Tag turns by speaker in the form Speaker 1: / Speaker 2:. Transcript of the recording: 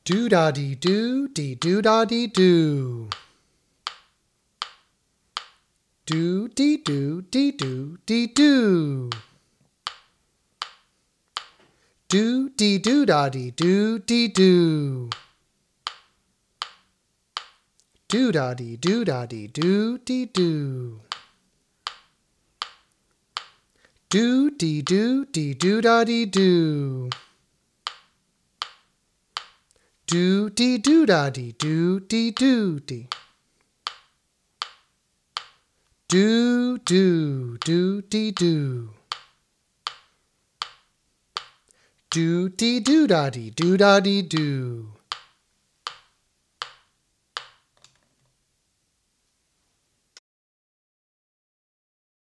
Speaker 1: Do da dee do dee do da dee do. Do dee do dee do dee do. Do dee do da dee do dee do. Do da dee do da dee do dee do. Do dee do dee do da dee do. Do dee do da dee do dee do dee. Do do do dee do. Do dee do da dee do da dee do.